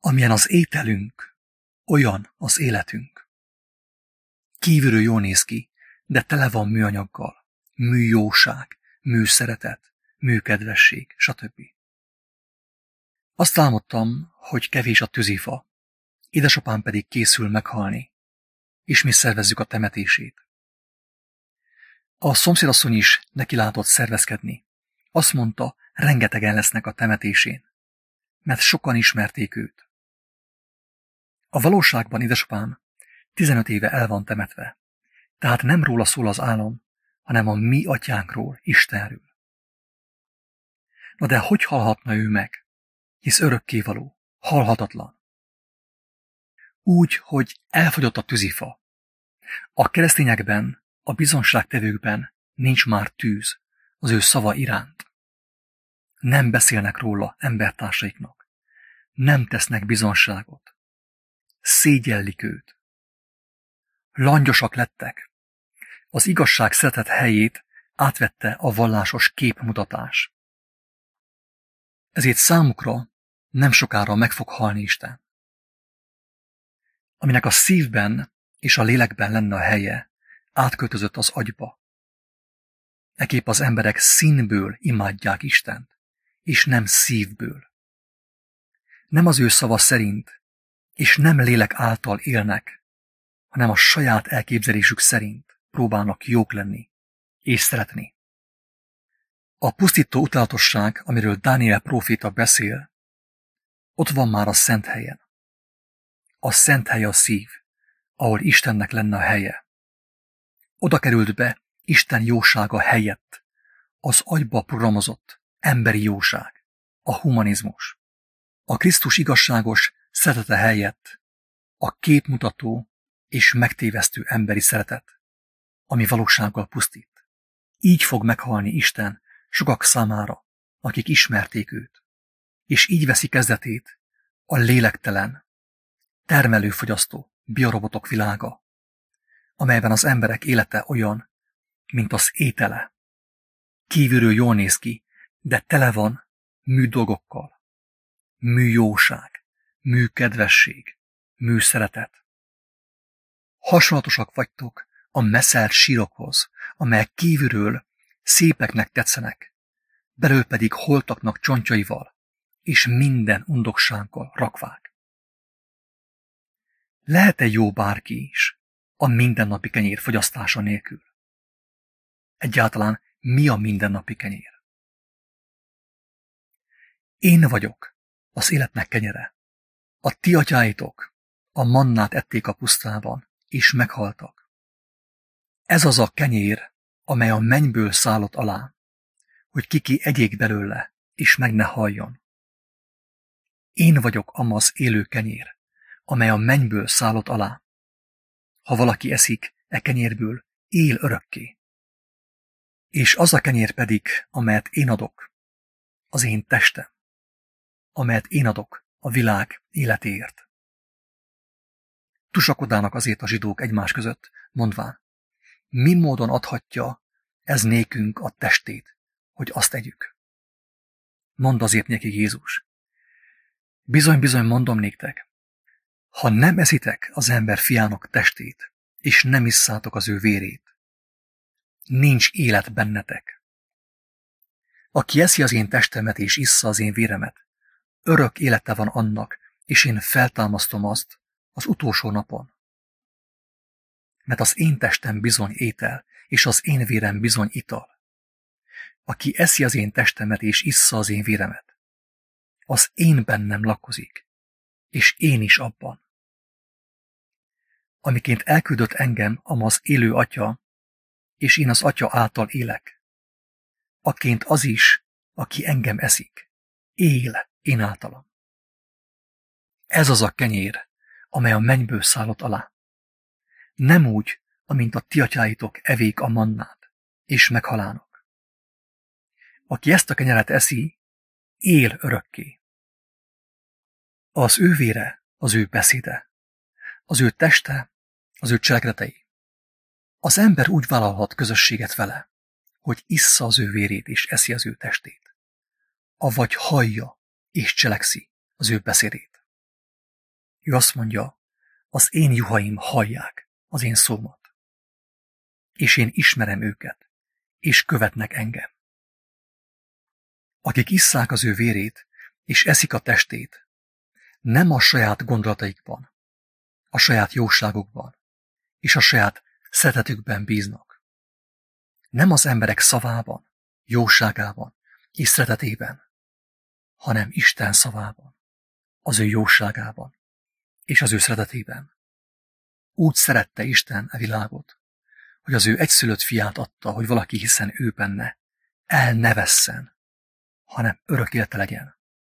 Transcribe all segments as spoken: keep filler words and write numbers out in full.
Amilyen az ételünk, olyan az életünk. Kívülről jól néz ki, de tele van műanyaggal, műjóság, műszeretet, műkedvesség, stb. Azt álmodtam, hogy kevés a tűzifa, édesapám pedig készül meghalni, és mi szervezzük a temetését. A szomszédasszony is neki látott szervezkedni. Azt mondta, rengetegen lesznek a temetésén, mert sokan ismerték őt. A valóságban édesapám tizenöt éve el van temetve, tehát nem róla szól az álom, hanem a mi atyánkról, Istenről. Na de hogy halhatna ő meg, hisz örökkévaló, halhatatlan? Úgy, hogy elfogyott a tűzifa. A keresztényekben, a bizonságtevőkben nincs már tűz az ő szava iránt. Nem beszélnek róla embertársaiknak. Nem tesznek bizonságot. Szégyellik őt. Langyosak lettek. Az igazság szeretet helyét átvette a vallásos képmutatás. Ezért számukra nem sokára meg fog halni Isten. Aminek a szívben és a lélekben lenne a helye, átköltözött az agyba. Ekképp az emberek színből imádják Istent, és nem szívből. Nem az ő szava szerint, és nem lélek által élnek, hanem a saját elképzelésük szerint próbálnak jók lenni, és szeretni. A pusztító utálatosság, amiről Dániel próféta beszél, ott van már a szent helyen. A szent hely a szív, ahol Istennek lenne a helye. Oda került be Isten jósága helyett, az agyba programozott emberi jóság, a humanizmus. A Krisztus igazságos szeretete helyett a képmutató és megtévesztő emberi szeretet, ami valósággal pusztít. Így fog meghalni Isten sokak számára, akik ismerték őt, és így veszi kezdetét a lélektelen, termelőfogyasztó biorobotok világa, amelyben az emberek élete olyan, mint az étele. Kívülről jól néz ki, de tele van műdolgokkal, műjóság, műkedvesség, műszeretet. Hasonlatosak vagytok a meszelt sírokhoz, amelyek kívülről szépeknek tetszenek, belül pedig holtaknak csontjaival és minden undoksággal rakvák. Lehet-e jó bárki is a mindennapi kenyér fogyasztása nélkül? Egyáltalán mi a mindennapi kenyér? Én vagyok az életnek kenyere. A ti atyáitok a mannát ették a pusztában, és meghaltak. Ez az a kenyér, amely a mennyből szállott alá, hogy kiki egyék belőle, és meg ne halljon. Én vagyok amaz élő kenyér, amely a mennyből szállott alá. Ha valaki eszik e kenyérből, él örökké. És az a kenyér pedig, amelyet én adok, az én testem, amelyet én adok a világ életéért. Tusakodának azért a zsidók egymás között, mondván, mi módon adhatja ez nékünk a testét, hogy azt együk? Mond azért nekik Jézus. Bizony-bizony mondom néktek, ha nem eszitek az ember fiának testét, és nem isszátok az ő vérét, nincs élet bennetek. Aki eszi az én testemet és issza az én véremet, örök élete van annak, és én feltámasztom azt az utolsó napon. Mert az én testem bizony étel, és az én vérem bizony ital. Aki eszi az én testemet és issza az én véremet, az én bennem lakozik, és én is abban. Amiként elküldött engem amaz élő atya, és én az atya által élek. Akként az is, aki engem eszik, él én általam. Ez az a kenyér, amely a mennyből szállott alá. Nem úgy, amint a ti atyáitok evék a mannát, és meghalának. Aki ezt a kenyeret eszi, él örökké. Az ő vére, az ő beszéde, az ő teste, az ő cselekedetei. Az ember úgy vállalhat közösséget vele, hogy issza az ő vérét és eszi az ő testét, avagy hallja és cselekszi az ő beszédét. Ő azt mondja, az én juhaim hallják az én szómat, és én ismerem őket, és követnek engem. Akik isszák az ő vérét, és eszik a testét, nem a saját gondolataikban, a saját jóságukban, és a saját szeretetükben bíznak. Nem az emberek szavában, jóságában és szeretetében, hanem Isten szavában, az ő jóságában és az ő szeretetében. Úgy szerette Isten a világot, hogy az ő egyszülött fiát adta, hogy valaki hiszen ő benne el ne vesszen, hanem örök élete legyen.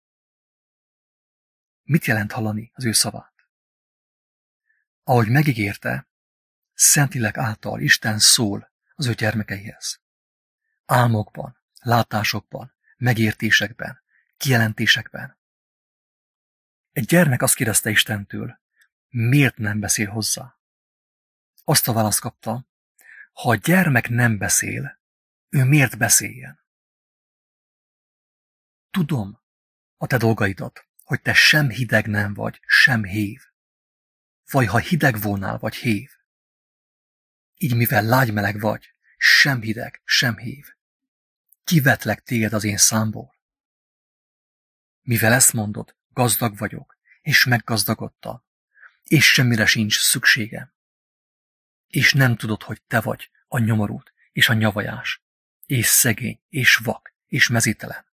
Mit jelent hallani az ő szavát? Ahogy megígérte, Szentlélek által Isten szól az ő gyermekeihez. Álmokban, látásokban, megértésekben, kijelentésekben. Egy gyermek azt kérdezte Istentől, miért nem beszél hozzá? Azt a választ kapta, ha a gyermek nem beszél, ő miért beszéljen? Tudom a te dolgaidat, hogy te sem hideg nem vagy, sem hév. Vagy ha hideg volnál, vagy hév. Így mivel lágymeleg vagy, sem hideg, sem hév. Kivetlek téged az én számból. Mivel ezt mondod, gazdag vagyok, és meggazdagodtam, és semmire sincs szükségem. És nem tudod, hogy te vagy a nyomorult, és a nyavajás, és szegény, és vak, és mezítelen.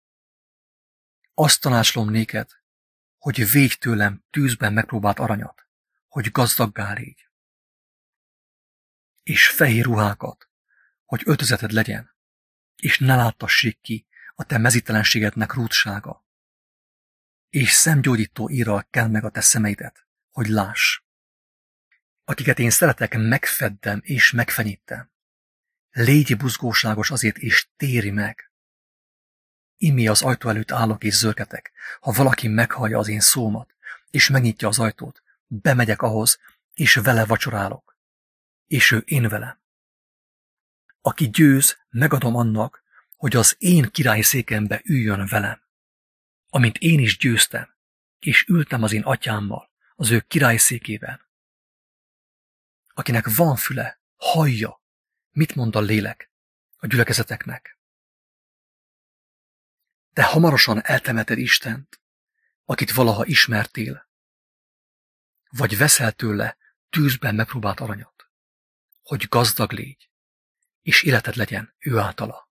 Azt tanácsolom néked, hogy védj tőlem tűzben megpróbált aranyat, hogy gazdaggá légy. És fehér ruhákat, hogy öltözeted legyen, és ne láttassék ki a te mezítelenségednek rúdsága. És szemgyógyító írral kell meg a te szemeidet, hogy láss. Akiket én szeretek, megfeddem és megfenyítem. Légy buzgóságos azért, és téri meg. Imé az ajtó előtt állok és zörgetek. Ha valaki meghallja az én szómat, és megnyitja az ajtót, bemegyek ahhoz, és vele vacsorálok. És ő én velem. Aki győz, megadom annak, hogy az én királyi székembe üljön velem. Amint én is győztem, és ültem az én atyámmal, az ő királyi székében. Akinek van füle, hallja, mit mond a lélek a gyülekezeteknek. Te hamarosan eltemeted Istent, akit valaha ismertél, vagy veszel tőle tűzben megpróbált aranyat, hogy gazdag légy, és életed legyen ő általa.